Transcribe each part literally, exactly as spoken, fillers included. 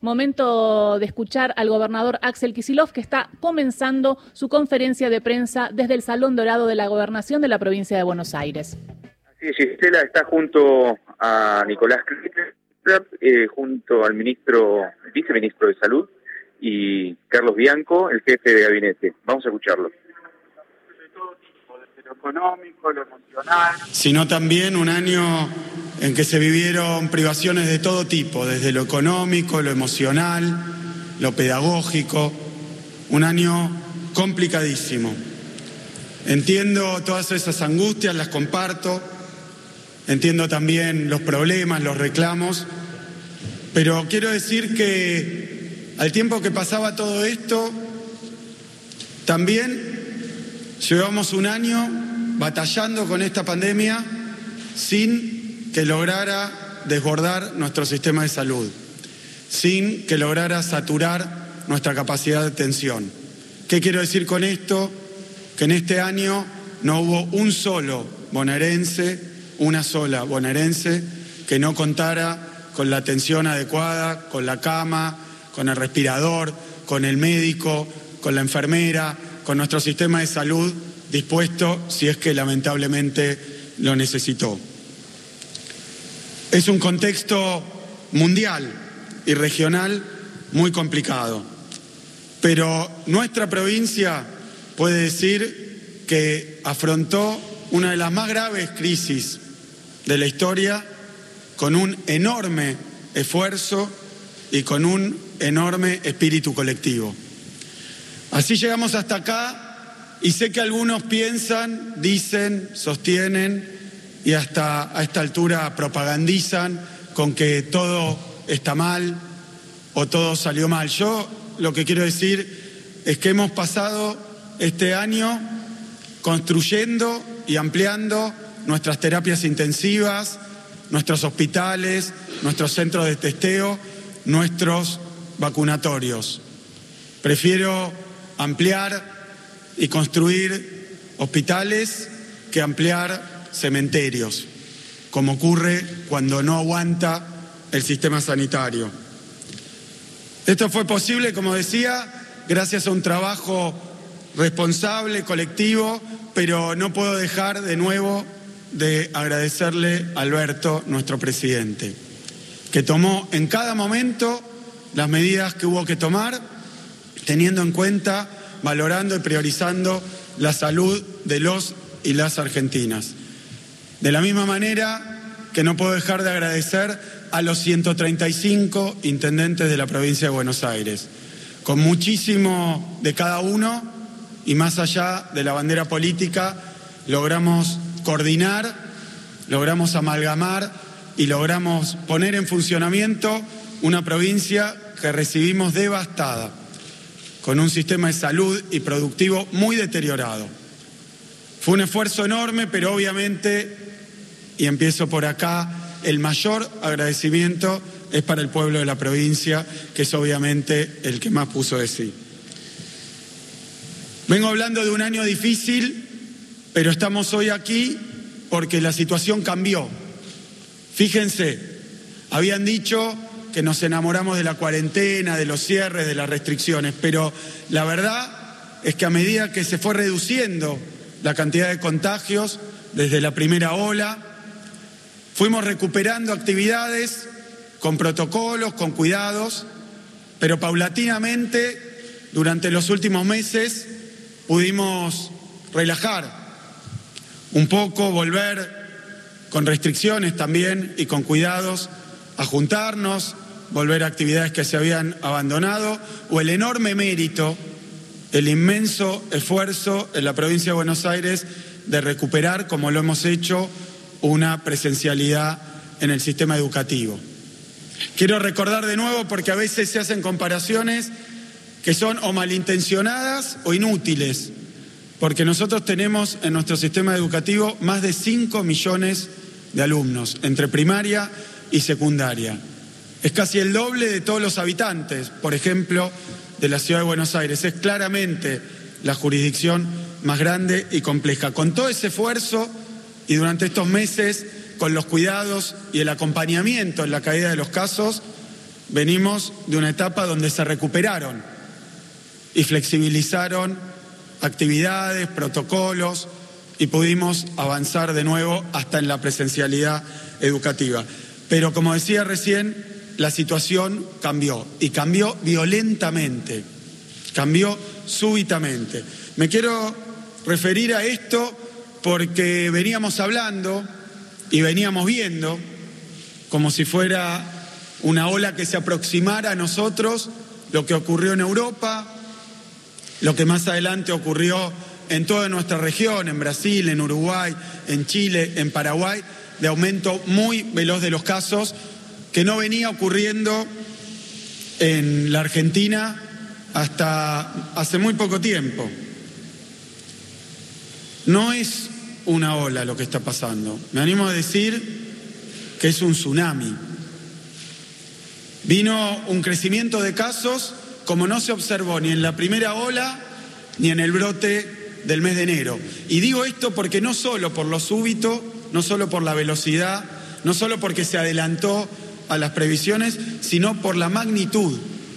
Momento de escuchar al gobernador Axel Kicillof, que está comenzando su conferencia de prensa desde el Salón Dorado de la Gobernación de la provincia de Buenos Aires. Así es, Gisela está junto a Nicolás Kritter, eh, junto al ministro, viceministro de Salud, y Carlos Bianco, el jefe de gabinete. Vamos a escucharlo. De todo tipo, desde lo económico, lo emocional. Sino también un año en que se vivieron privaciones de todo tipo, desde lo económico, lo emocional, lo pedagógico. Un año complicadísimo. Entiendo todas esas angustias, las comparto. Entiendo también los problemas, los reclamos. Pero quiero decir que al tiempo que pasaba todo esto, también llevamos un año batallando con esta pandemia sin que lograra desbordar nuestro sistema de salud, sin que lograra saturar nuestra capacidad de atención. ¿Qué quiero decir con esto? Que en este año no hubo un solo bonaerense, una sola bonaerense, que no contara con la atención adecuada, con la cama, con el respirador, con el médico, con la enfermera, con nuestro sistema de salud dispuesto si es que lamentablemente lo necesitó. Es un contexto mundial y regional muy complicado, pero nuestra provincia puede decir que afrontó una de las más graves crisis de la historia con un enorme esfuerzo y con un enorme espíritu colectivo. Así llegamos hasta acá y sé que algunos piensan, dicen, sostienen y hasta a esta altura propagandizan con que todo está mal o todo salió mal. Yo lo que quiero decir es que hemos pasado este año construyendo y ampliando nuestras terapias intensivas, nuestros hospitales, nuestros centros de testeo, nuestros vacunatorios. Prefiero ampliar y construir hospitales que ampliar cementerios, como ocurre cuando no aguanta el sistema sanitario. Esto fue posible, como decía, gracias a un trabajo responsable, colectivo, pero no puedo dejar de nuevo de agradecerle a Alberto, nuestro presidente, que tomó en cada momento las medidas que hubo que tomar, teniendo en cuenta, valorando y priorizando la salud de los y las argentinas. De la misma manera que no puedo dejar de agradecer a los ciento treinta y cinco intendentes de la provincia de Buenos Aires, con muchísimo de cada uno y más allá de la bandera política, logramos coordinar, logramos amalgamar y logramos poner en funcionamiento una provincia que recibimos devastada, con un sistema de salud y productivo muy deteriorado. Fue un esfuerzo enorme, pero obviamente, y empiezo por acá, el mayor agradecimiento es para el pueblo de la provincia, que es obviamente el que más puso de sí. Vengo hablando de un año difícil, pero estamos hoy aquí porque la situación cambió. Fíjense, habían dicho que nos enamoramos de la cuarentena, de los cierres, de las restricciones, pero la verdad es que a medida que se fue reduciendo la cantidad de contagios desde la primera ola, fuimos recuperando actividades con protocolos, con cuidados, pero paulatinamente durante los últimos meses pudimos relajar un poco, volver con restricciones también y con cuidados a juntarnos, volver a actividades que se habían abandonado, o el enorme mérito, el inmenso esfuerzo en la provincia de Buenos Aires de recuperar, como lo hemos hecho, una presencialidad en el sistema educativo. Quiero recordar de nuevo, porque a veces se hacen comparaciones que son o malintencionadas o inútiles, porque nosotros tenemos en nuestro sistema educativo más de cinco millones de alumnos, entre primaria y secundaria. Es casi el doble de todos los habitantes, por ejemplo, de la ciudad de Buenos Aires. Es claramente la jurisdicción más grande y compleja. Con todo ese esfuerzo y durante estos meses, con los cuidados y el acompañamiento en la caída de los casos, venimos de una etapa donde se recuperaron y flexibilizaron actividades, protocolos y pudimos avanzar de nuevo hasta en la presencialidad educativa. Pero como decía recién, la situación cambió y cambió violentamente, cambió súbitamente. Me quiero referir a esto porque veníamos hablando y veníamos viendo como si fuera una ola que se aproximara a nosotros, lo que ocurrió en Europa, lo que más adelante ocurrió en toda nuestra región, en Brasil, en Uruguay, en Chile, en Paraguay, de aumento muy veloz de los casos, que no venía ocurriendo en la Argentina hasta hace muy poco tiempo. No es una ola lo que está pasando. Me animo a decir que es un tsunami. Vino un crecimiento de casos como no se observó ni en la primera ola ni en el brote del mes de enero. Y digo esto porque no solo por lo súbito, no solo por la velocidad, no solo porque se adelantó a las previsiones, sino por la magnitud.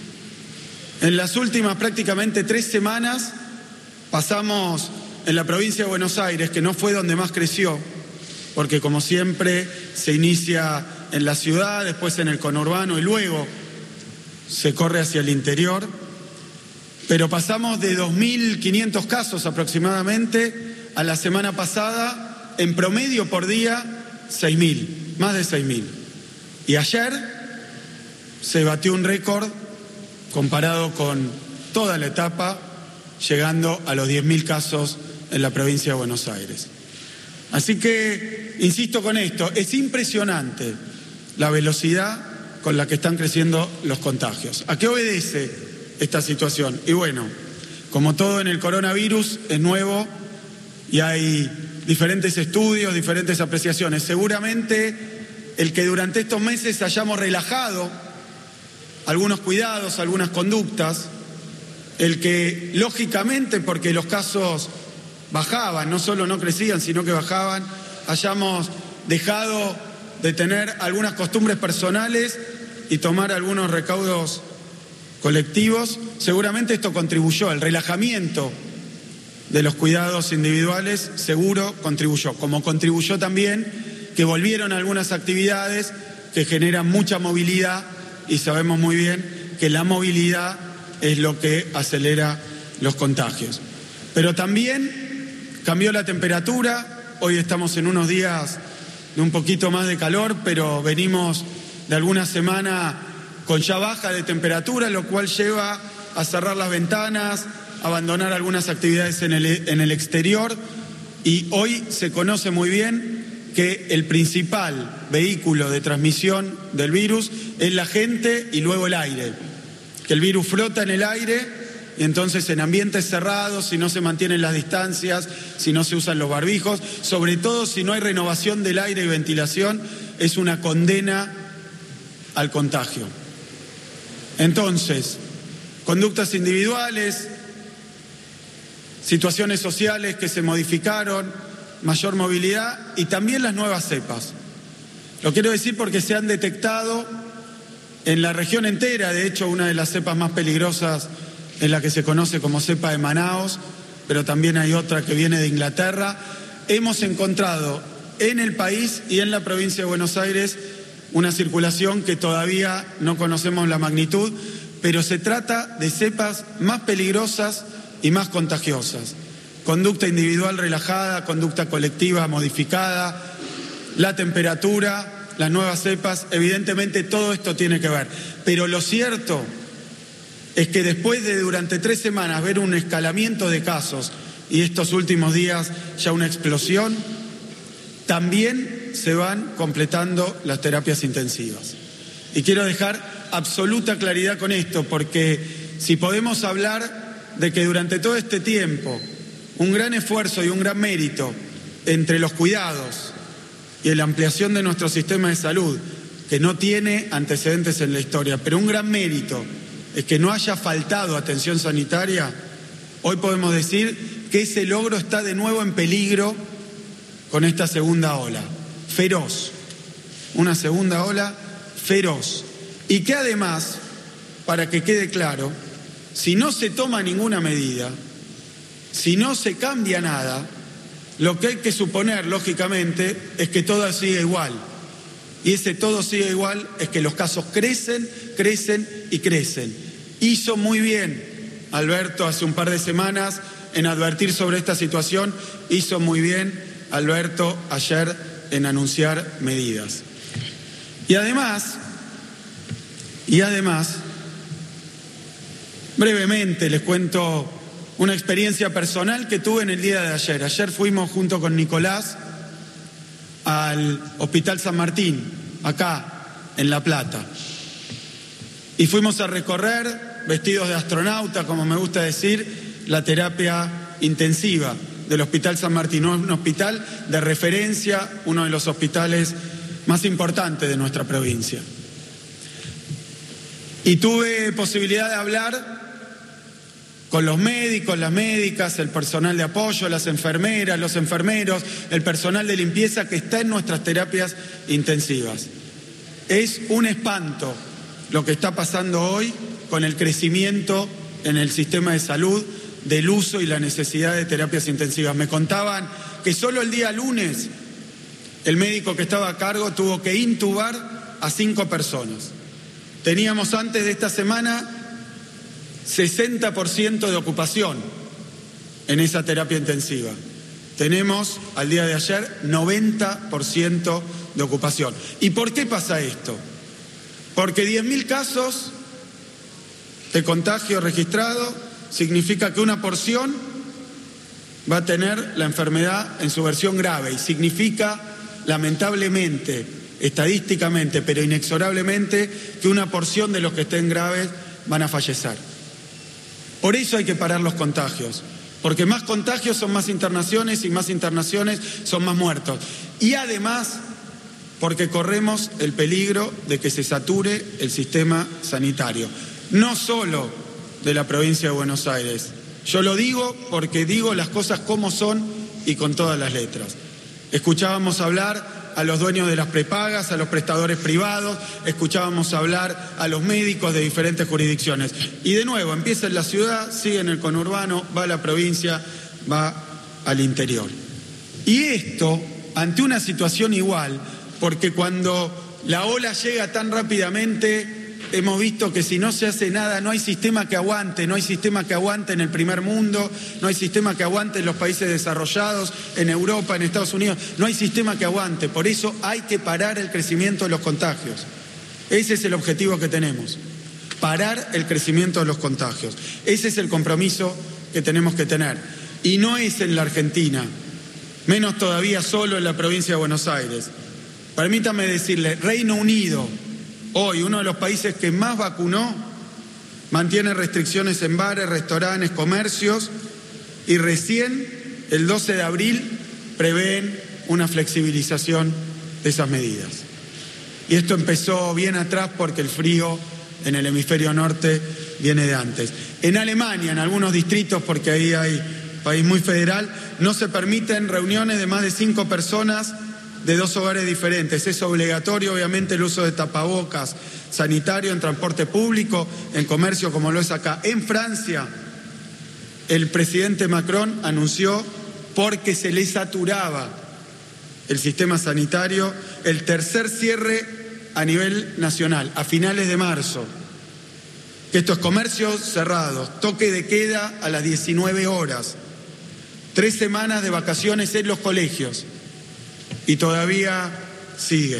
En las últimas prácticamente tres semanas pasamos en la provincia de Buenos Aires, que no fue donde más creció, porque como siempre se inicia en la ciudad, después en el conurbano y luego se corre hacia el interior, pero pasamos de dos mil quinientos casos aproximadamente a la semana pasada, en promedio por día, seis mil, más de seis mil. Y ayer se batió un récord comparado con toda la etapa, llegando a los diez mil casos en la provincia de Buenos Aires. Así que, insisto con esto, es impresionante la velocidad con la que están creciendo los contagios. ¿A qué obedece esta situación? Y bueno, como todo en el coronavirus, es nuevo y hay diferentes estudios, diferentes apreciaciones. Seguramente el que durante estos meses hayamos relajado algunos cuidados, algunas conductas, el que lógicamente, porque los casos bajaban, no solo no crecían, sino que bajaban, hayamos dejado de tener algunas costumbres personales y tomar algunos recaudos colectivos, seguramente esto contribuyó, el relajamiento de los cuidados individuales seguro contribuyó, como contribuyó también que volvieron algunas actividades que generan mucha movilidad y sabemos muy bien que la movilidad es lo que acelera los contagios. Pero también cambió la temperatura, hoy estamos en unos días de un poquito más de calor, pero venimos de alguna semana con ya baja de temperatura, lo cual lleva a cerrar las ventanas, abandonar algunas actividades en el, en el exterior, y hoy se conoce muy bien que el principal vehículo de transmisión del virus es la gente y luego el aire, que el virus flota en el aire y entonces en ambientes cerrados, si no se mantienen las distancias, si no se usan los barbijos, sobre todo si no hay renovación del aire y ventilación, es una condena al contagio. Entonces, conductas individuales, situaciones sociales que se modificaron, mayor movilidad y también las nuevas cepas. Lo quiero decir porque se han detectado en la región entera, de hecho una de las cepas más peligrosas es la que se conoce como cepa de Manaos, pero también hay otra que viene de Inglaterra. Hemos encontrado en el país y en la provincia de Buenos Aires una circulación que todavía no conocemos la magnitud, pero se trata de cepas más peligrosas y más contagiosas. Conducta individual relajada, conducta colectiva modificada, la temperatura, las nuevas cepas, evidentemente todo esto tiene que ver. Pero lo cierto es que después de durante tres semanas ver un escalamiento de casos y estos últimos días ya una explosión, también se van completando las terapias intensivas. Y quiero dejar absoluta claridad con esto, porque si podemos hablar de que durante todo este tiempo un gran esfuerzo y un gran mérito entre los cuidados y la ampliación de nuestro sistema de salud, que no tiene antecedentes en la historia, pero un gran mérito es que no haya faltado atención sanitaria, hoy podemos decir que ese logro está de nuevo en peligro con esta segunda ola, feroz, una segunda ola feroz, Y que además, para que quede claro, si no se toma ninguna medida, si no se cambia nada, lo que hay que suponer, lógicamente, es que todo sigue igual. Y ese todo sigue igual es que los casos crecen, crecen y crecen. Hizo muy bien Alberto hace un par de semanas en advertir sobre esta situación, hizo muy bien Alberto ayer en anunciar medidas. Y además, y además, brevemente les cuento una experiencia personal que tuve en el día de ayer. Ayer fuimos junto con Nicolás al Hospital San Martín, acá en La Plata. Y fuimos a recorrer, vestidos de astronauta, como me gusta decir, la terapia intensiva del Hospital San Martín, un hospital de referencia, uno de los hospitales más importantes de nuestra provincia. Y tuve posibilidad de hablar con los médicos, las médicas, el personal de apoyo, las enfermeras, los enfermeros, el personal de limpieza que está en nuestras terapias intensivas. Es un espanto lo que está pasando hoy con el crecimiento en el sistema de salud del uso y la necesidad de terapias intensivas. Me contaban que solo el día lunes el médico que estaba a cargo tuvo que intubar a cinco personas. Teníamos antes de esta semana sesenta por ciento de ocupación en esa terapia intensiva. Tenemos al día de ayer noventa por ciento de ocupación. ¿Y por qué pasa esto? Porque diez mil casos de contagio registrado significa que una porción va a tener la enfermedad en su versión grave y significa, lamentablemente, estadísticamente, pero inexorablemente, que una porción de los que estén graves van a fallecer. Por eso hay que parar los contagios, porque más contagios son más internaciones y más internaciones son más muertos. Y además, porque corremos el peligro de que se sature el sistema sanitario, no solo de la provincia de Buenos Aires. Yo lo digo porque digo las cosas como son y con todas las letras. Escuchábamos hablar a los dueños de las prepagas, a los prestadores privados, escuchábamos hablar a los médicos de diferentes jurisdicciones. Y de nuevo, empieza en la ciudad, sigue en el conurbano, va a la provincia, va al interior. Y esto, ante una situación igual, porque cuando la ola llega tan rápidamente, hemos visto que si no se hace nada, no hay sistema que aguante, no hay sistema que aguante en el primer mundo, no hay sistema que aguante en los países desarrollados, en Europa, en Estados Unidos, no hay sistema que aguante. Por eso hay que parar el crecimiento de los contagios. Ese es el objetivo que tenemos, parar el crecimiento de los contagios. Ese es el compromiso que tenemos que tener. Y no es en la Argentina, menos todavía solo en la provincia de Buenos Aires. Permítame decirle, Reino Unido, hoy, uno de los países que más vacunó, mantiene restricciones en bares, restaurantes, comercios, y recién, el doce de abril, prevén una flexibilización de esas medidas. Y esto empezó bien atrás porque el frío en el hemisferio norte viene de antes. En Alemania, en algunos distritos, porque ahí hay país muy federal, no se permiten reuniones de más de cinco personas de dos hogares diferentes. Es obligatorio, obviamente, el uso de tapabocas sanitario en transporte público, en comercio, como lo es acá. En Francia, el presidente Macron anunció, porque se le saturaba el sistema sanitario, el tercer cierre a nivel nacional, a finales de marzo. Que estos comercios cerrados, toque de queda a las diecinueve horas, tres semanas de vacaciones en los colegios. Y todavía sigue.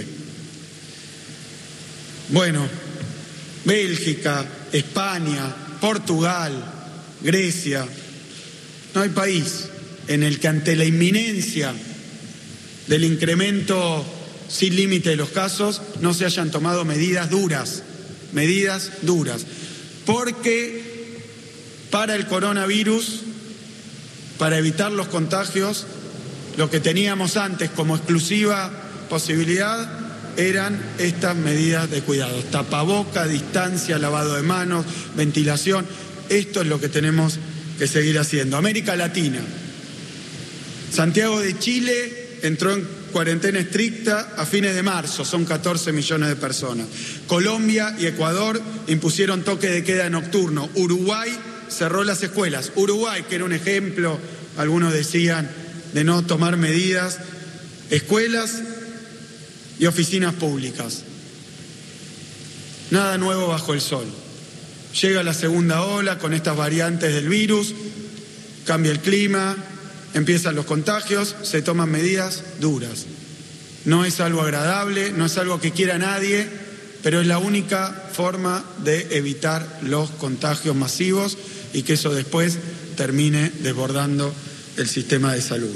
Bueno, Bélgica, España, Portugal, Grecia. No hay país en el que ante la inminencia del incremento sin límite de los casos no se hayan tomado medidas duras, medidas duras. Porque para el coronavirus, para evitar los contagios, lo que teníamos antes como exclusiva posibilidad eran estas medidas de cuidado. Tapaboca, distancia, lavado de manos, ventilación. Esto es lo que tenemos que seguir haciendo. América Latina. Santiago de Chile entró en cuarentena estricta a fines de marzo, son catorce millones de personas. Colombia y Ecuador impusieron toque de queda nocturno. Uruguay cerró las escuelas. Uruguay, que era un ejemplo, algunos decían, de no tomar medidas, escuelas y oficinas públicas. Nada nuevo bajo el sol. Llega la segunda ola con estas variantes del virus, cambia el clima, empiezan los contagios, se toman medidas duras. No es algo agradable, no es algo que quiera nadie, pero es la única forma de evitar los contagios masivos y que eso después termine desbordando el sistema de salud.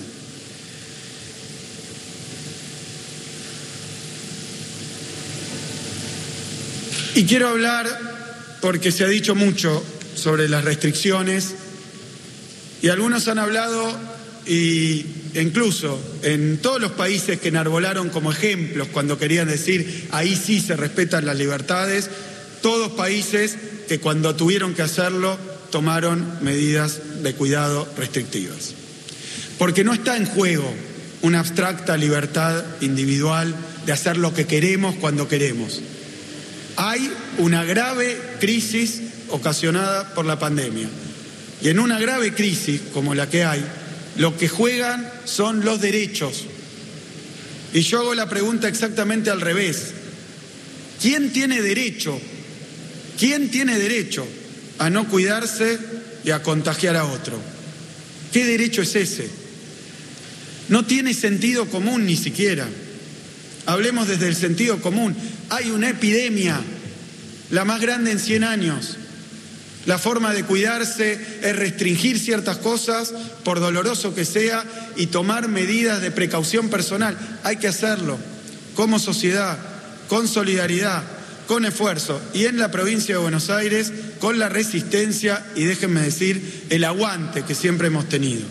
Y quiero hablar, porque se ha dicho mucho sobre las restricciones, y algunos han hablado, y incluso en todos los países que enarbolaron como ejemplos cuando querían decir ahí sí se respetan las libertades, todos países que cuando tuvieron que hacerlo tomaron medidas de cuidado restrictivas. Porque no está en juego una abstracta libertad individual de hacer lo que queremos cuando queremos. Hay una grave crisis ocasionada por la pandemia. Y en una grave crisis como la que hay, lo que juegan son los derechos. Y yo hago la pregunta exactamente al revés. ¿Quién tiene derecho? ¿Quién tiene derecho a no cuidarse y a contagiar a otro? ¿Qué derecho es ese? No tiene sentido común ni siquiera. Hablemos desde el sentido común. Hay una epidemia, la más grande en cien años. La forma de cuidarse es restringir ciertas cosas, por doloroso que sea, y tomar medidas de precaución personal. Hay que hacerlo como sociedad, con solidaridad, con esfuerzo. Y en la provincia de Buenos Aires, con la resistencia y, déjenme decir, el aguante que siempre hemos tenido.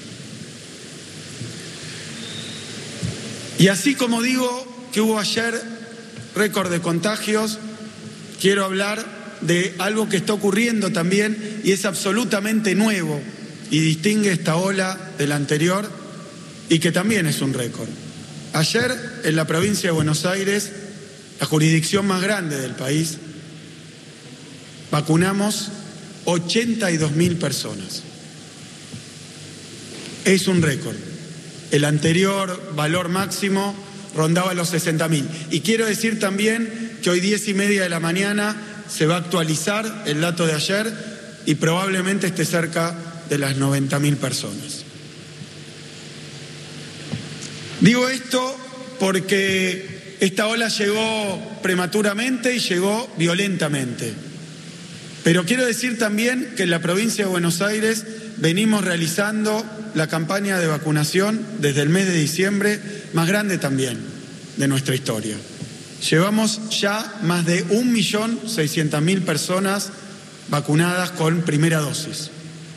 Y así como digo que hubo ayer récord de contagios, quiero hablar de algo que está ocurriendo también y es absolutamente nuevo y distingue esta ola de la anterior y que también es un récord. Ayer en la provincia de Buenos Aires, la jurisdicción más grande del país, vacunamos ochenta y dos mil personas. Es un récord. El anterior valor máximo rondaba los sesenta mil. Y quiero decir también que hoy diez y media de la mañana se va a actualizar el dato de ayer y probablemente esté cerca de las noventa mil personas. Digo esto porque esta ola llegó prematuramente y llegó violentamente. Pero quiero decir también que en la provincia de Buenos Aires venimos realizando la campaña de vacunación desde el mes de diciembre más grande también de nuestra historia. Llevamos ya más de un millón seiscientas mil personas vacunadas con primera dosis,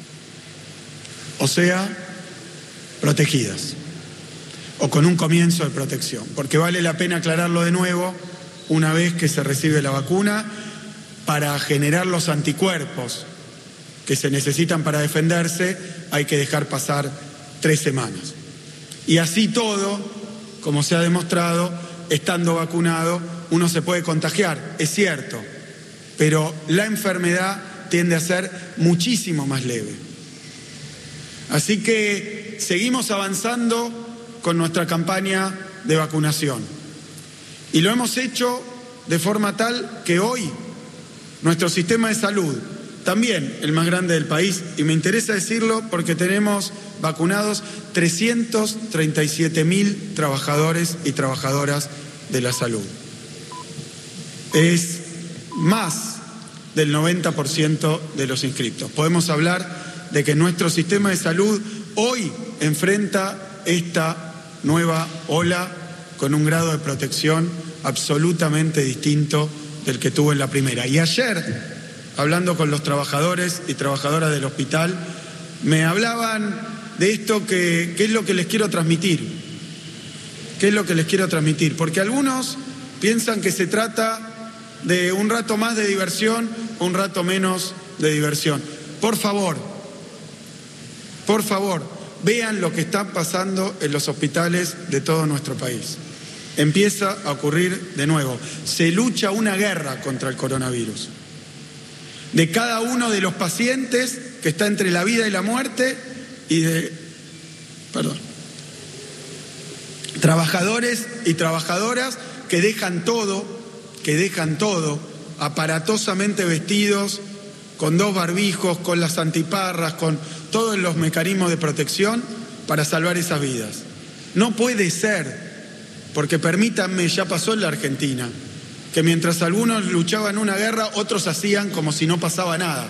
o sea, protegidas, o con un comienzo de protección, porque vale la pena aclararlo de nuevo una vez que se recibe la vacuna. Para generar los anticuerpos que se necesitan para defenderse hay que dejar pasar tres semanas. Y así todo, como se ha demostrado, estando vacunado, uno se puede contagiar, es cierto, pero la enfermedad tiende a ser muchísimo más leve. Así que seguimos avanzando con nuestra campaña de vacunación. Y lo hemos hecho de forma tal que hoy nuestro sistema de salud, también el más grande del país, y me interesa decirlo porque tenemos vacunados trescientos treinta y siete mil trabajadores y trabajadoras de la salud. Es más del noventa por ciento de los inscriptos. Podemos hablar de que nuestro sistema de salud hoy enfrenta esta nueva ola con un grado de protección absolutamente distinto del que tuvo en la primera. Y ayer, hablando con los trabajadores y trabajadoras del hospital, me hablaban de esto que, que es lo que les quiero transmitir. ¿Qué es lo que les quiero transmitir? Porque algunos piensan que se trata de un rato más de diversión o un rato menos de diversión. Por favor, por favor, vean lo que está pasando en los hospitales de todo nuestro país. Empieza a ocurrir de nuevo. Se lucha una guerra contra el coronavirus. De cada uno de los pacientes que está entre la vida y la muerte y de, perdón, trabajadores y trabajadoras que dejan todo, que dejan todo, aparatosamente vestidos, con dos barbijos, con las antiparras, con todos los mecanismos de protección para salvar esas vidas. No puede ser, porque permítanme, ya pasó en la Argentina, que mientras algunos luchaban una guerra, otros hacían como si no pasaba nada.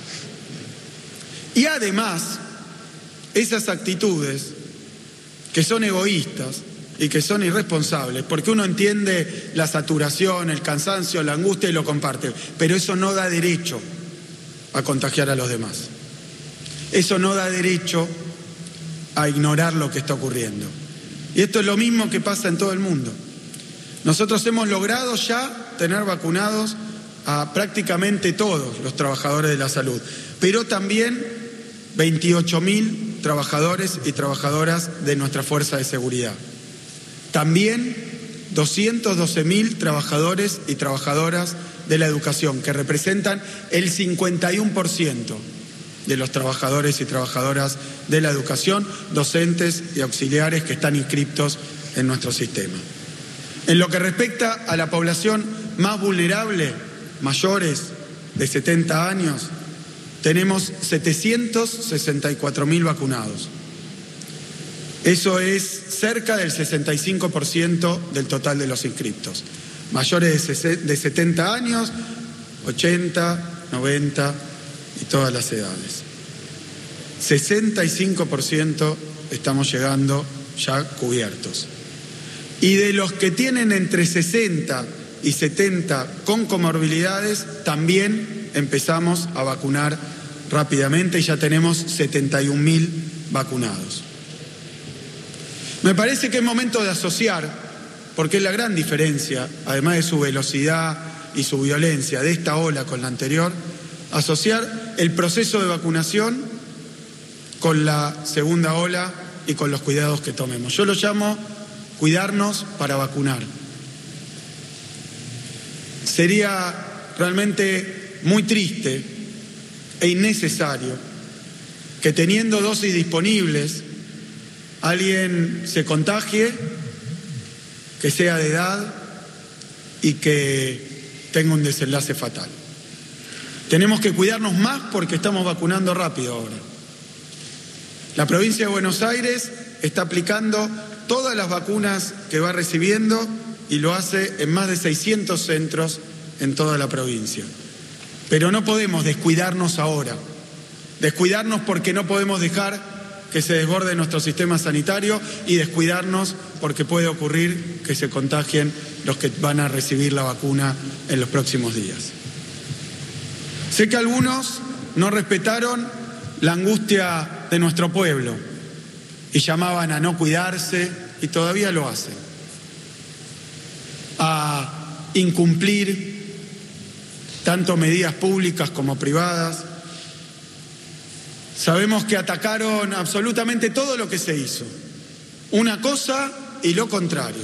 Y además, esas actitudes que son egoístas y que son irresponsables, porque uno entiende la saturación, el cansancio, la angustia y lo comparte, pero eso no da derecho a contagiar a los demás. Eso no da derecho a ignorar lo que está ocurriendo. Y esto es lo mismo que pasa en todo el mundo. Nosotros hemos logrado ya tener vacunados a prácticamente todos los trabajadores de la salud, pero también veintiocho mil trabajadores y trabajadoras de nuestra fuerza de seguridad. También doscientos doce mil trabajadores y trabajadoras de la educación, que representan el cincuenta y uno por ciento de los trabajadores y trabajadoras de la educación, docentes y auxiliares que están inscriptos en nuestro sistema. En lo que respecta a la población más vulnerable, mayores de setenta años, tenemos setecientos sesenta y cuatro mil vacunados. Eso es cerca del sesenta y cinco por ciento del total de los inscriptos. Mayores de setenta años, ochenta, noventa y todas las edades. sesenta y cinco por ciento estamos llegando ya cubiertos. Y de los que tienen entre sesenta y setenta con comorbilidades, también empezamos a vacunar rápidamente y ya tenemos setenta y un mil vacunados. Me parece que es momento de asociar, porque es la gran diferencia, además de su velocidad y su violencia de esta ola con la anterior, asociar el proceso de vacunación con la segunda ola y con los cuidados que tomemos. Yo lo llamo cuidarnos para vacunar. Sería realmente muy triste e innecesario que teniendo dosis disponibles alguien se contagie, que sea de edad y que tenga un desenlace fatal. Tenemos que cuidarnos más porque estamos vacunando rápido ahora. La provincia de Buenos Aires está aplicando todas las vacunas que va recibiendo y lo hace en más de seiscientos centros en toda la provincia. Pero no podemos descuidarnos ahora. Descuidarnos porque no podemos dejar que se desborde nuestro sistema sanitario y descuidarnos porque puede ocurrir que se contagien los que van a recibir la vacuna en los próximos días. Sé que algunos no respetaron la angustia de nuestro pueblo y llamaban a no cuidarse, y todavía lo hacen, a incumplir tanto medidas públicas como privadas. Sabemos que atacaron absolutamente todo lo que se hizo, una cosa y lo contrario.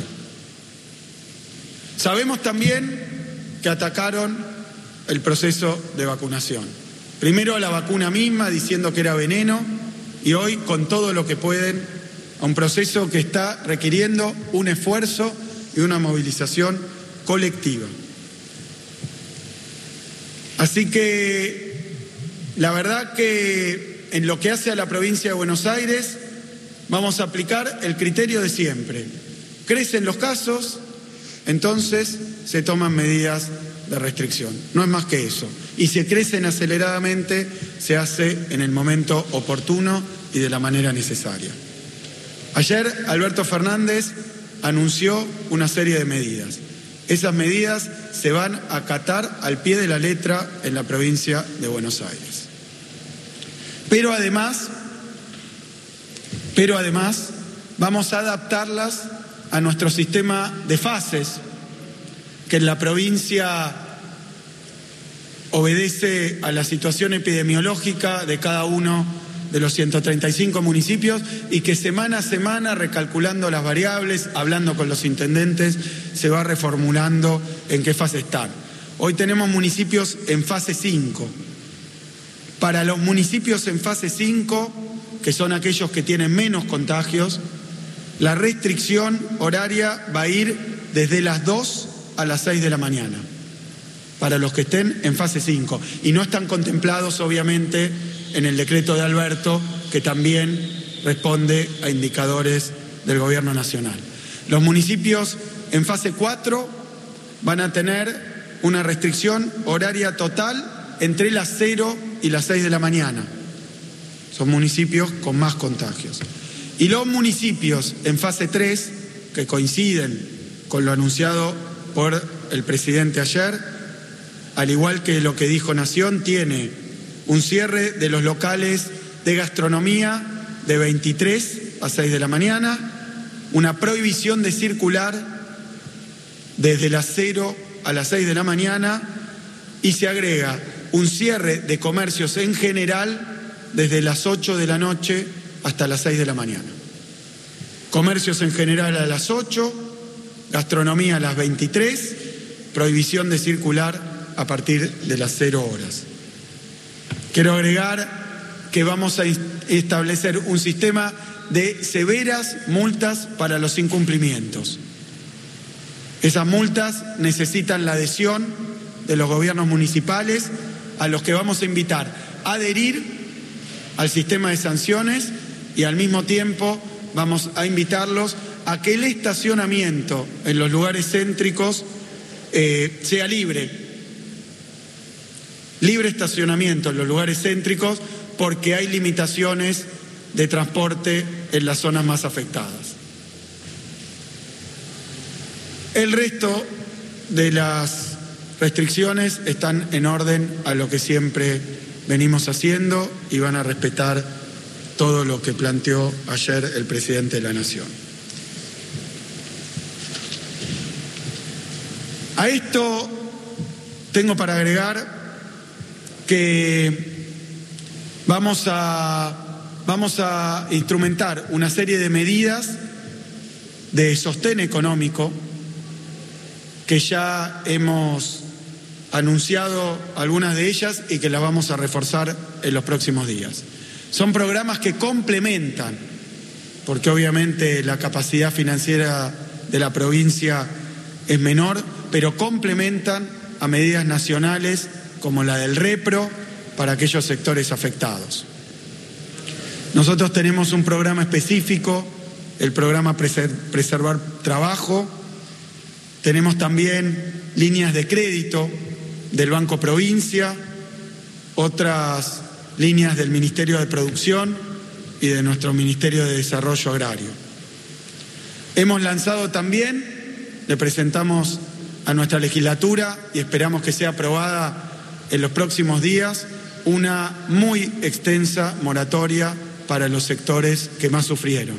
Sabemos también que atacaron el proceso de vacunación. Primero a la vacuna misma, diciendo que era veneno, y hoy con todo lo que pueden, a un proceso que está requiriendo un esfuerzo y una movilización colectiva. Así que la verdad que en lo que hace a la provincia de Buenos Aires vamos a aplicar el criterio de siempre. Crecen los casos, entonces se toman medidas de restricción. No es más que eso. Y si crecen aceleradamente, se hace en el momento oportuno y de la manera necesaria. Ayer Alberto Fernández anunció una serie de medidas. Esas medidas se van a acatar al pie de la letra en la provincia de Buenos Aires. Pero además, pero además vamos a adaptarlas a nuestro sistema de fases, que en la provincia obedece a la situación epidemiológica de cada uno de los ciento treinta y cinco municipios y que semana a semana, recalculando las variables, hablando con los intendentes, se va reformulando en qué fase están. Hoy tenemos municipios en fase cinco. Para los municipios en fase cinco, que son aquellos que tienen menos contagios, la restricción horaria va a ir desde las dos a las seis de la mañana, para los que estén en fase cinco. Y no están contemplados, obviamente, en el decreto de Alberto, que también responde a indicadores del Gobierno Nacional. Los municipios en fase cuatro van a tener una restricción horaria total entre las cero y las seis de la mañana. Son municipios con más contagios. Y los municipios en fase tres, que coinciden con lo anunciado por el presidente ayer, al igual que lo que dijo Nación, tiene un cierre de los locales de gastronomía de veintitrés a seis de la mañana, una prohibición de circular desde las cero a las seis de la mañana y se agrega un cierre de comercios en general desde las ocho de la noche hasta las seis de la mañana. Comercios en general a las ocho, gastronomía a las veintitrés, prohibición de circular a partir de las cero horas. Quiero agregar que vamos a establecer un sistema de severas multas para los incumplimientos. Esas multas necesitan la adhesión de los gobiernos municipales, a los que vamos a invitar a adherir al sistema de sanciones y al mismo tiempo vamos a invitarlos a que el estacionamiento en los lugares céntricos eh, sea libre. Libre estacionamiento en los lugares céntricos porque hay limitaciones de transporte en las zonas más afectadas. El resto de las restricciones están en orden a lo que siempre venimos haciendo y van a respetar todo lo que planteó ayer el presidente de la Nación. A esto tengo para agregar que vamos a, vamos a instrumentar una serie de medidas de sostén económico que ya hemos anunciado algunas de ellas y que las vamos a reforzar en los próximos días. Son programas que complementan, porque obviamente la capacidad financiera de la provincia es menor, pero complementan a medidas nacionales como la del REPRO para aquellos sectores afectados. Nosotros tenemos un programa específico, el programa Preservar Trabajo. Tenemos también líneas de crédito del Banco Provincia, otras líneas del Ministerio de Producción y de nuestro Ministerio de Desarrollo Agrario. Hemos lanzado también, le presentamos a nuestra legislatura y esperamos que sea aprobada en los próximos días, una muy extensa moratoria para los sectores que más sufrieron.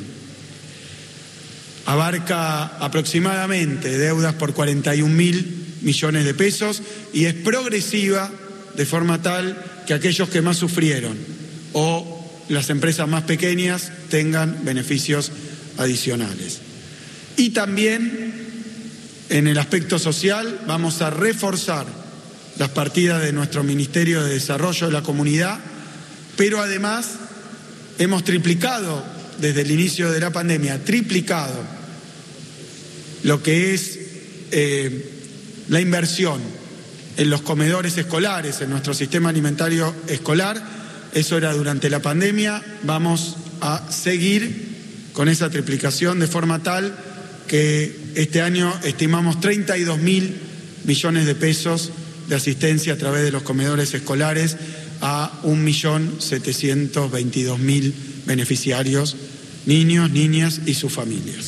Abarca aproximadamente deudas por cuarenta y un mil millones de pesos y es progresiva de forma tal que aquellos que más sufrieron o las empresas más pequeñas tengan beneficios adicionales. Y también en el aspecto social vamos a reforzar las partidas de nuestro Ministerio de Desarrollo de la Comunidad, pero además hemos triplicado desde el inicio de la pandemia, triplicado lo que es eh, la inversión en los comedores escolares, en nuestro sistema alimentario escolar. Eso era durante la pandemia. Vamos a seguir con esa triplicación de forma tal que este año estimamos treinta y dos mil millones de pesos de asistencia a través de los comedores escolares a un millón setecientos veintidós mil beneficiarios, niños, niñas y sus familias.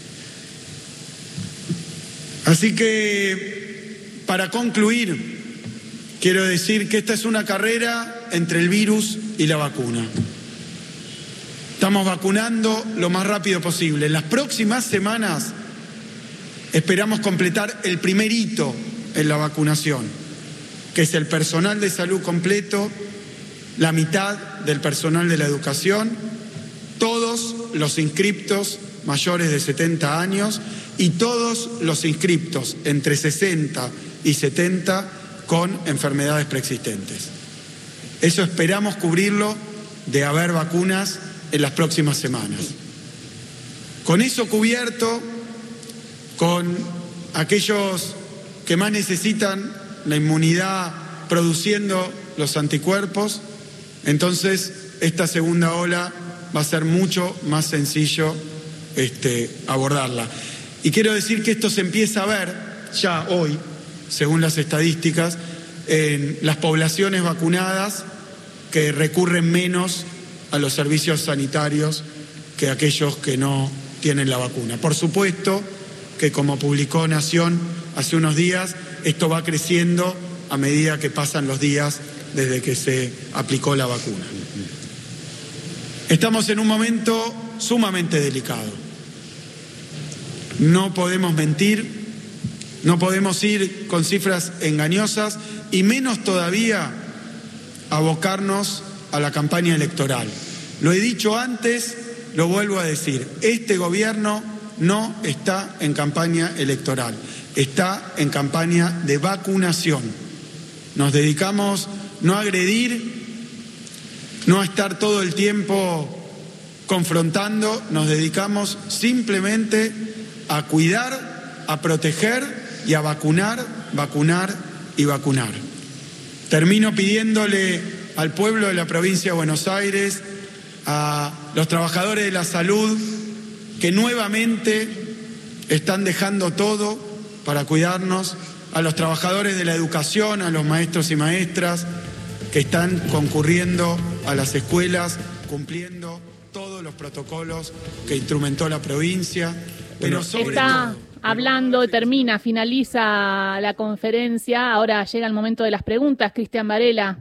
Así que, para concluir, quiero decir que esta es una carrera entre el virus y la vacuna. Estamos vacunando lo más rápido posible. En las próximas semanas esperamos completar el primer hito en la vacunación, que es el personal de salud completo la mitad del personal de la educación, todos los inscriptos mayores de setenta años y todos los inscriptos entre sesenta y setenta con enfermedades preexistentes. Eso esperamos cubrirlo de haber vacunas en las próximas semanas. Con eso cubierto, con aquellos que más necesitan la inmunidad produciendo los anticuerpos, entonces esta segunda ola va a ser mucho más sencillo este, abordarla. Y quiero decir que esto se empieza a ver ya hoy, según las estadísticas, en las poblaciones vacunadas que recurren menos a los servicios sanitarios que aquellos que no tienen la vacuna. Por supuesto que, como publicó Nación hace unos días, esto va creciendo a medida que pasan los días desde que se aplicó la vacuna. Estamos en un momento sumamente delicado. No podemos mentir, no podemos ir con cifras engañosas y menos todavía abocarnos a la campaña electoral. Lo he dicho antes, lo vuelvo a decir, este gobierno no está en campaña electoral, está en campaña de vacunación. Nos dedicamos no a agredir, no a estar todo el tiempo confrontando, nos dedicamos simplemente a cuidar, a proteger y a vacunar, vacunar y vacunar. Termino pidiéndole al pueblo de la provincia de Buenos Aires, a los trabajadores de la salud, que nuevamente están dejando todo para cuidarnos, a los trabajadores de la educación, a los maestros y maestras que están concurriendo a las escuelas, cumpliendo todos los protocolos que instrumentó la provincia. Pero sobre está todo, hablando, termina, finaliza la conferencia. Ahora llega el momento de las preguntas. Cristian Varela.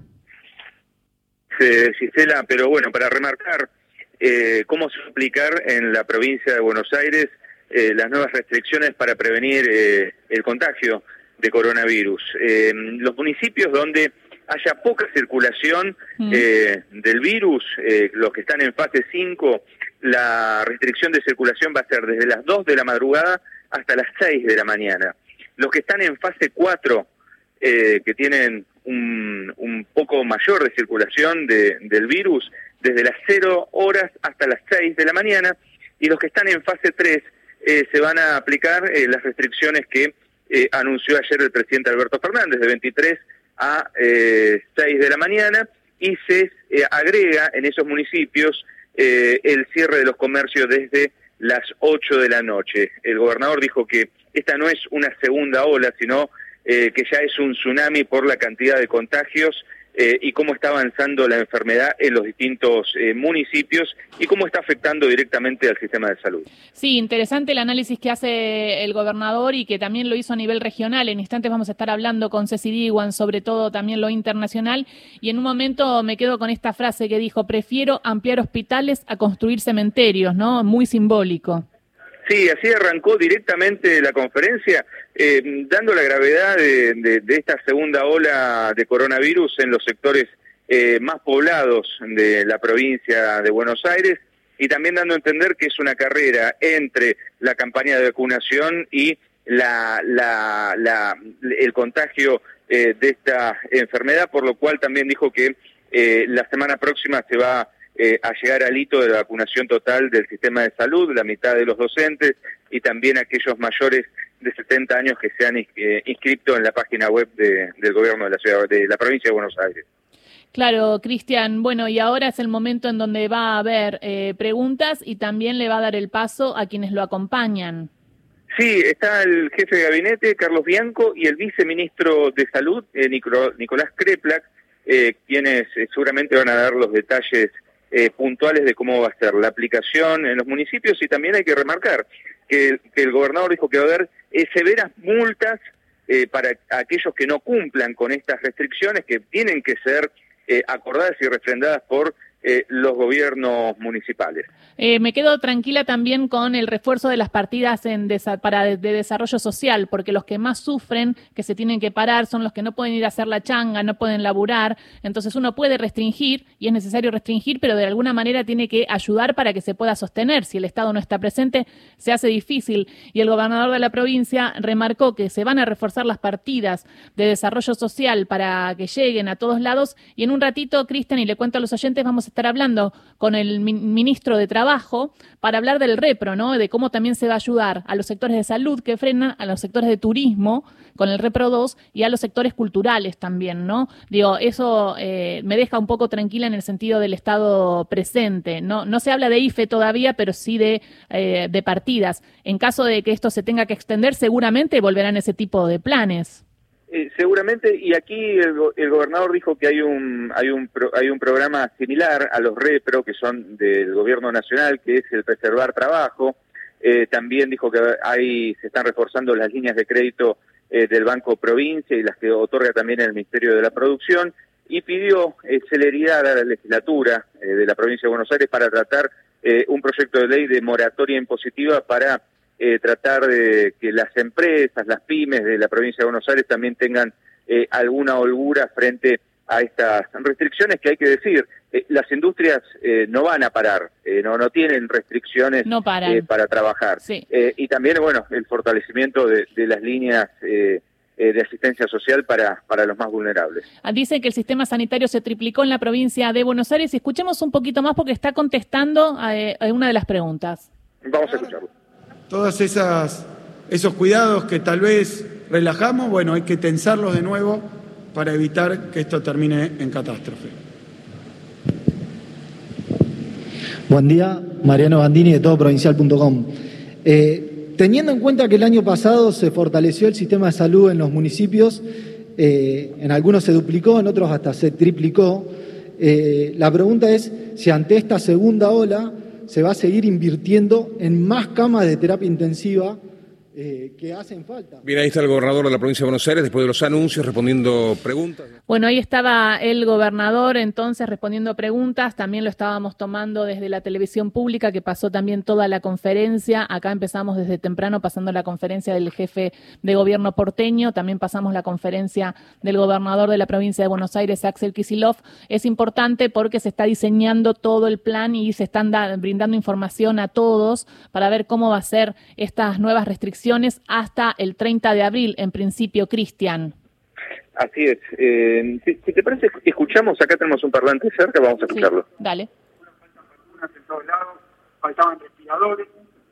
Sí, Gisela, pero bueno, para remarcar eh, cómo se va a aplicar en la provincia de Buenos Aires eh, las nuevas restricciones para prevenir eh, el contagio de coronavirus. Eh, los municipios donde haya poca circulación eh, del virus, eh, los que están en fase cinco, la restricción de circulación va a ser desde las dos de la madrugada hasta las seis de la mañana. Los que están en fase cuatro, eh, que tienen un, un poco mayor de circulación de, del virus, desde las cero horas hasta las seis de la mañana, y los que están en fase tres eh, se van a aplicar eh, las restricciones que eh, anunció ayer el presidente Alberto Fernández, de veintitrés a eh, seis de la mañana, y se eh, agrega en esos municipios eh, el cierre de los comercios desde las ocho de la noche. El gobernador dijo que esta no es una segunda ola, sino eh, que ya es un tsunami por la cantidad de contagios eh, y cómo está avanzando la enfermedad en los distintos eh, municipios y cómo está afectando directamente al sistema de salud. Sí, interesante el análisis que hace el gobernador y que también lo hizo a nivel regional. En instantes vamos a estar hablando con Ceci Diwan, sobre todo también lo internacional, y en un momento me quedo con esta frase que dijo: prefiero ampliar hospitales a construir cementerios, ¿no? Muy simbólico. Sí, así arrancó directamente la conferencia, eh, dando la gravedad de, de, de esta segunda ola de coronavirus en los sectores eh, más poblados de la provincia de Buenos Aires, y también dando a entender que es una carrera entre la campaña de vacunación y la, la, la, el contagio eh, de esta enfermedad, por lo cual también dijo que eh, la semana próxima se va Eh, a llegar al hito de la vacunación total del sistema de salud, la mitad de los docentes y también aquellos mayores de setenta años que se han eh, inscrito en la página web de, del gobierno de la ciudad, de la provincia de Buenos Aires. Claro, Cristian. Bueno, y ahora es el momento en donde va a haber eh, preguntas y también le va a dar el paso a quienes lo acompañan. Sí, está el jefe de gabinete, Carlos Bianco, y el viceministro de Salud, eh, Nicolás Kreplak, eh, quienes eh, seguramente van a dar los detalles Eh, puntuales de cómo va a ser la aplicación en los municipios. Y también hay que remarcar que, que el gobernador dijo que va a haber eh, severas multas eh, para aquellos que no cumplan con estas restricciones, que tienen que ser eh, acordadas y refrendadas por eh, los gobiernos municipales. Eh, me quedo tranquila también con el refuerzo de las partidas en desa- para de, de desarrollo social, porque los que más sufren, que se tienen que parar, son los que no pueden ir a hacer la changa, no pueden laburar. Entonces uno puede restringir, y es necesario restringir, pero de alguna manera tiene que ayudar para que se pueda sostener. Si el Estado no está presente, se hace difícil. Y el gobernador de la provincia remarcó que se van a reforzar las partidas de desarrollo social para que lleguen a todos lados. Y en un ratito, Cristian, y le cuento a los oyentes, vamos a estar hablando con el ministro de Trabajo para hablar del repro, ¿no? De cómo también se va a ayudar a los sectores de salud que frenan, a los sectores de turismo con el repro dos y a los sectores culturales también, ¿no? Digo, eso eh, me deja un poco tranquila en el sentido del Estado presente. No, no se habla de I F E todavía, pero sí de, eh, de partidas. En caso de que esto se tenga que extender, seguramente volverán ese tipo de planes. Eh, seguramente, y aquí el, el gobernador dijo que hay un hay un pro, hay un programa similar a los repro que son del gobierno nacional, que es el preservar trabajo. Eh, también dijo que hay se están reforzando las líneas de crédito eh, del Banco Provincia y las que otorga también el Ministerio de la Producción, y pidió eh, celeridad a la legislatura eh, de la Provincia de Buenos Aires para tratar eh, un proyecto de ley de moratoria impositiva para Eh, tratar de que las empresas, las pymes de la provincia de Buenos Aires también tengan eh, alguna holgura frente a estas restricciones que hay que decir, eh, las industrias eh, no van a parar, eh, no no tienen restricciones no eh, para trabajar. Sí. Eh, y también, bueno, el fortalecimiento de, de las líneas eh, eh, de asistencia social para, para los más vulnerables. Dice que el sistema sanitario se triplicó en la provincia de Buenos Aires. Escuchemos un poquito más porque está contestando a, a una de las preguntas. Vamos a escucharlo. Todas esas esos cuidados que tal vez relajamos, bueno, hay que tensarlos de nuevo para evitar que esto termine en catástrofe. Buen día, Mariano Bandini de todo provincial punto com. Eh, teniendo en cuenta que el año pasado se fortaleció el sistema de salud en los municipios, eh, en algunos se duplicó, en otros hasta se triplicó, eh, la pregunta es si ante esta segunda ola se va a seguir invirtiendo en más camas de terapia intensiva eh, que hacen falta. Bien, ahí está el gobernador de la provincia de Buenos Aires, después de los anuncios, respondiendo preguntas. Bueno, ahí estaba el gobernador entonces respondiendo preguntas, también lo estábamos tomando desde la televisión pública, que pasó también toda la conferencia. Acá empezamos desde temprano pasando la conferencia del jefe de gobierno porteño, también pasamos la conferencia del gobernador de la provincia de Buenos Aires, Axel Kicillof. Es importante porque se está diseñando todo el plan y se están da, brindando información a todos para ver cómo va a ser estas nuevas restricciones hasta el treinta de abril, en principio, Cristian. Así es. Eh, si, si te parece, escuchamos, acá tenemos un parlante cerca, vamos a escucharlo. Sí, dale. En todos lados, faltaban respiradores,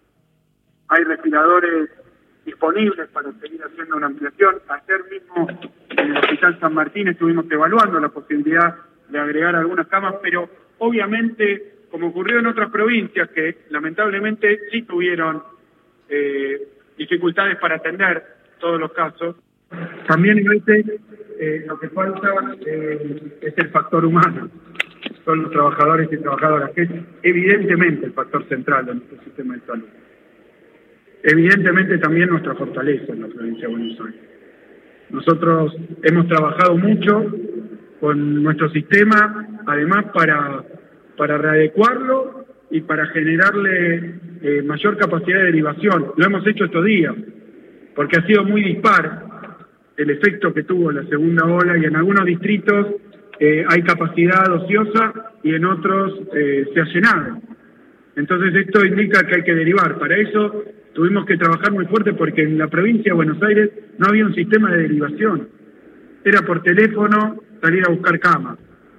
hay respiradores disponibles para seguir haciendo una ampliación. Ayer mismo en el Hospital San Martín estuvimos evaluando la posibilidad de agregar algunas camas, pero obviamente, como ocurrió en otras provincias que lamentablemente sí tuvieron eh, dificultades para atender todos los casos, también a veces eh, lo que falta eh, es el factor humano. Son los trabajadores y trabajadoras, que es evidentemente el factor central de nuestro sistema de salud. Evidentemente también nuestra fortaleza en la provincia de Buenos Aires. Nosotros hemos trabajado mucho con nuestro sistema, además para, para readecuarlo y para generarle eh, mayor capacidad de derivación. Lo hemos hecho estos días, porque ha sido muy dispar el efecto que tuvo la segunda ola, y en algunos distritos eh, hay capacidad ociosa y en otros eh, se ha llenado. Entonces esto indica que hay que derivar. Para eso tuvimos que trabajar muy fuerte, porque en la provincia de Buenos Aires no había un sistema de derivación. Era por teléfono salir a buscar camas.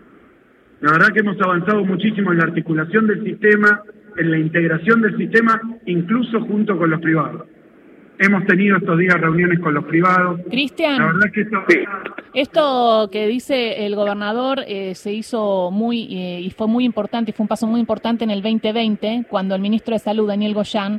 La verdad que hemos avanzado muchísimo en la articulación del sistema, en la integración del sistema, incluso junto con los privados. Hemos tenido estos días reuniones con los privados. Cristian, la verdad que esto... esto que dice el gobernador eh, se hizo muy, eh, y fue muy importante, y fue un paso muy importante en el veinte veinte, cuando el ministro de Salud, Daniel Goyan,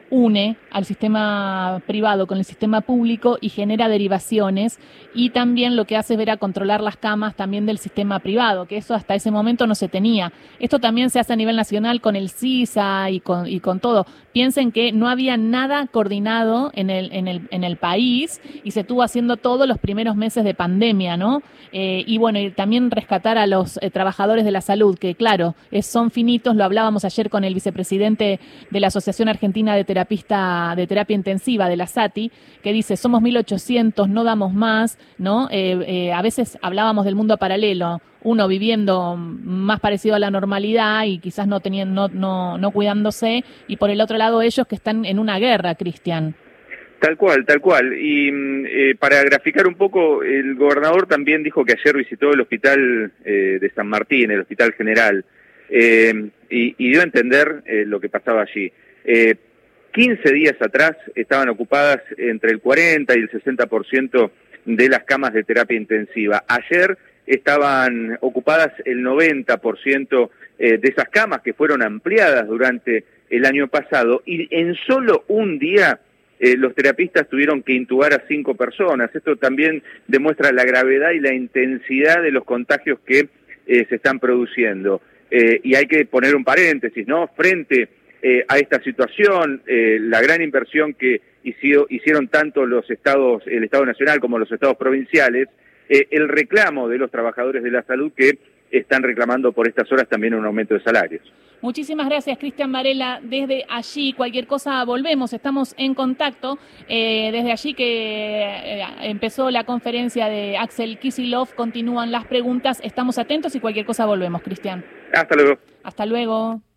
une al sistema privado con el sistema público y genera derivaciones, y también lo que hace es ver a controlar las camas también del sistema privado, que eso hasta ese momento no se tenía. Esto también se hace a nivel nacional con el CISA y con, y con todo. Piensen que no había nada coordinado en el, en el, en el país y se estuvo haciendo todo los primeros meses de pandemia, ¿no? Eh, y bueno, y también rescatar a los eh, trabajadores de la salud, que claro, es, son finitos, lo hablábamos ayer con el vicepresidente de la Asociación Argentina de Terapista de Terapia Intensiva, de la SATI, que dice, somos mil ochocientos, no damos más, ¿no? Eh, eh, a veces hablábamos del mundo paralelo, uno viviendo más parecido a la normalidad y quizás no teniendo, no, no, no cuidándose, y por el otro lado ellos que están en una guerra, Cristian. Tal cual, tal cual. Y eh, para graficar un poco, el gobernador también dijo que ayer visitó el hospital eh, de San Martín, el Hospital General, eh, y, y dio a entender eh, lo que pasaba allí. Eh, quince días atrás estaban ocupadas entre el cuarenta y el sesenta por ciento de las camas de terapia intensiva. Ayer estaban ocupadas el noventa por ciento eh, de esas camas que fueron ampliadas durante el año pasado, y en solo un día Eh, los terapistas tuvieron que intubar a cinco personas. Esto también demuestra la gravedad y la intensidad de los contagios que eh, se están produciendo. Eh, y hay que poner un paréntesis, ¿no? Frente eh, a esta situación, eh, la gran inversión que hició, hicieron tanto los estados, el Estado Nacional como los estados provinciales, eh, el reclamo de los trabajadores de la salud que están reclamando por estas horas también un aumento de salarios. Muchísimas gracias, Cristian Varela. Desde allí, cualquier cosa, volvemos, estamos en contacto. Eh, desde allí que eh, empezó la conferencia de Axel Kicillof, continúan las preguntas, estamos atentos y cualquier cosa volvemos, Cristian. Hasta luego. Hasta luego.